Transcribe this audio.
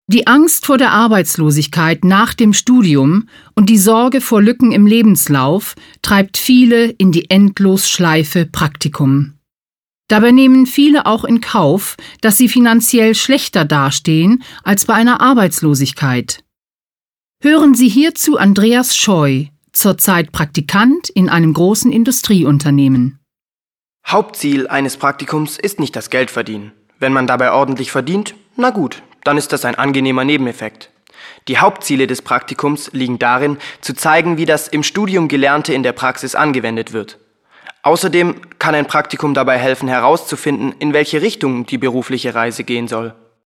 Die Angst vor der Arbeitslosigkeit nach dem Studium und die Sorge vor Lücken im Lebenslauf treibt viele in die Endlosschleife Praktikum. Dabei nehmen viele auch in Kauf, dass sie finanziell schlechter dastehen als bei einer Arbeitslosigkeit. Hören Sie hierzu Andreas Scheu, zurzeit Praktikant in einem großen Industrieunternehmen. Hauptziel eines Praktikums ist nicht das Geldverdienen. Wenn man dabei ordentlich verdient, na gut, dann ist das ein angenehmer Nebeneffekt. Die Hauptziele des Praktikums liegen darin, zu zeigen, wie das im Studium Gelernte in der Praxis angewendet wird. Außerdem kann ein Praktikum dabei helfen, herauszufinden, in welche Richtung die berufliche Reise gehen soll.